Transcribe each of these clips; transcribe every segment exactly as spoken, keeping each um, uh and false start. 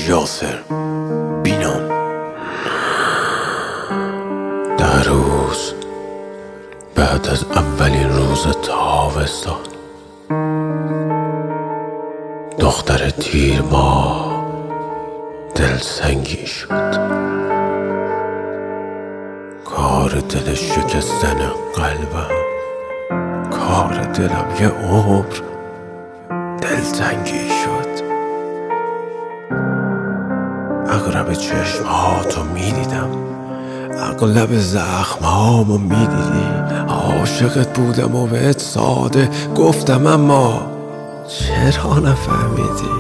یاسر بینام. در روز بعد از اولین روز تابستان، دختر تیر ماه دلسنگی شد. کار دل شکستن قلبم، کار دلم یه عمر دلتنگی شد. اغلب چشمهاتو میدیدم، اغلب زخمهامو میدیدی. عاشقت بودم و بهت ساده گفتم، اما چرا نفهمیدی؟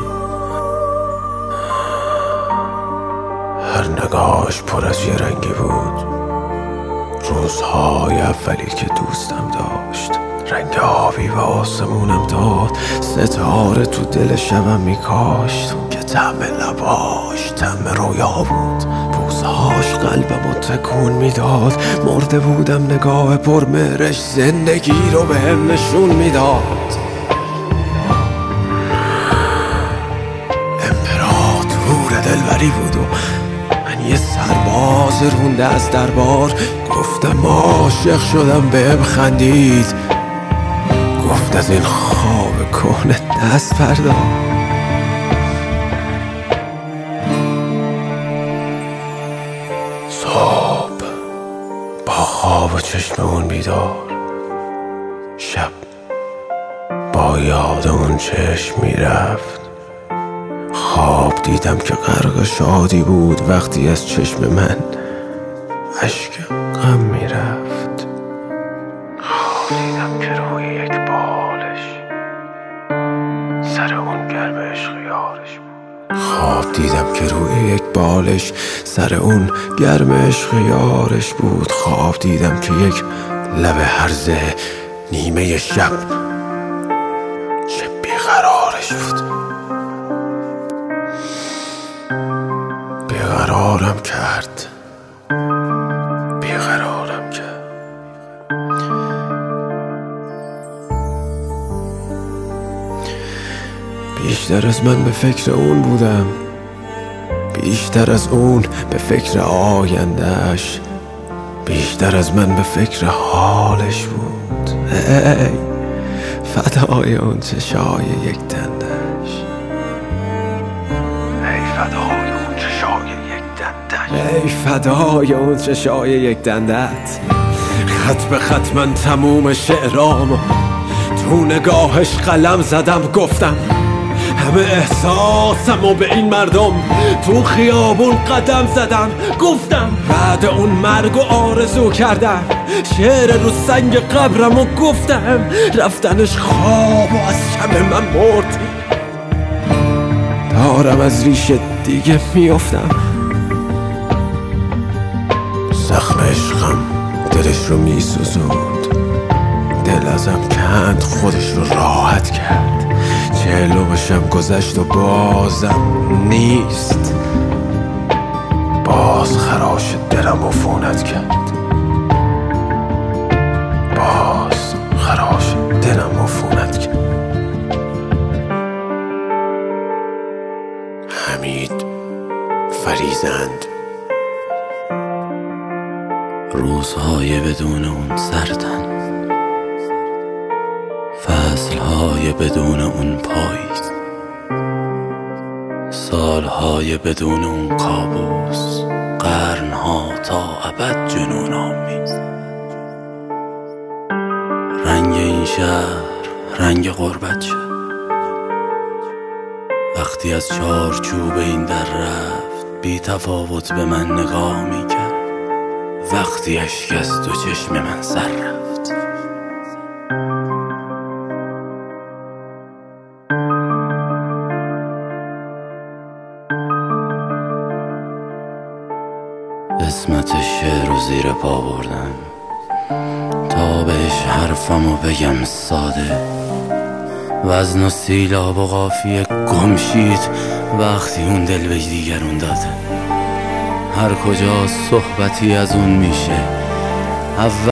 هر نگاهش پر از یه رنگی بود. روزهای اولی که دوستم داشت رنگ آبی و آسمونم داد. ستاره تو دل شبم میکاشت که طعم لباش طعم رویا بود. بوسهاش قلبمو تکون میداد. مرده بودم نگاه پر مهرش زندگی رو به هم نشون میداد. امپراتور دلبری بود و من یه سرباز رونده از دربار. گفتم عاشق شدم، بهم خندید، گفت از این خواب کهنه دست بردار. صبح با خواب و چشم اون بیدار، شب با یاد اون چشم میرفت. خواب دیدم که غرق شادی بود وقتی از چشم من اشک غم میرفت. خواب دیدم که روی یک بالش سر اون گرم عشق یارش بود. خواب دیدم که روی یک بالش سر اون گرم عشق یارش بود. خواب دیدم که یک لب هرزه نیمه شب چه بیقرارش بود. بیقرارم کرد، بیقرارم کرد. بیشتر از من به فکر اون بودم، بیشتر از اون به فکر آیندهش، بیشتر از من به فکر حالش بود. ای فدای اون چشای یک دندش، ای فدای اون چشای یک دندش، ای فدای اون چشای یک دندت. خط به خط من تموم شعرامو تو نگاهش قلم زدم. گفتم همه احساسمو به این مردم تو خیابون قدم زدم. گفتم بعد اون مرگ و آرزو کردم شعر رو سنگ قبرمو گفتم. رفتنش خواب و از شب من مرد، دارم از ریشه دیگه میافتم. زخم عشقم دلش رو میسوزوند، دل ازم کند خودش رو راحت کرد. چهلو بشم گذشت و بازم نیست، باز خراش دلم عفونت کرد، باز خراش دلم عفونت کرد. حمید فریزند. روزهای بدون اون سردن، فصلهای بدون اون پاییز، سالهای بدون اون کابوس، قرنها تا ابد جنون آمیز. رنگ این شهر رنگ غربت شد وقتی از چارچوب این در رفت. بی تفاوت به من نگاه میکرد وقتی اشک از دو چشم من سر رفت. قسمت شعر رو زیر پا بردم تا بهش حرفمو بگم ساده. وزن و سیلاب و قافیه گم شید وقتی اون دل به دیگرون داده. هر کجا صحبتی از اون میشه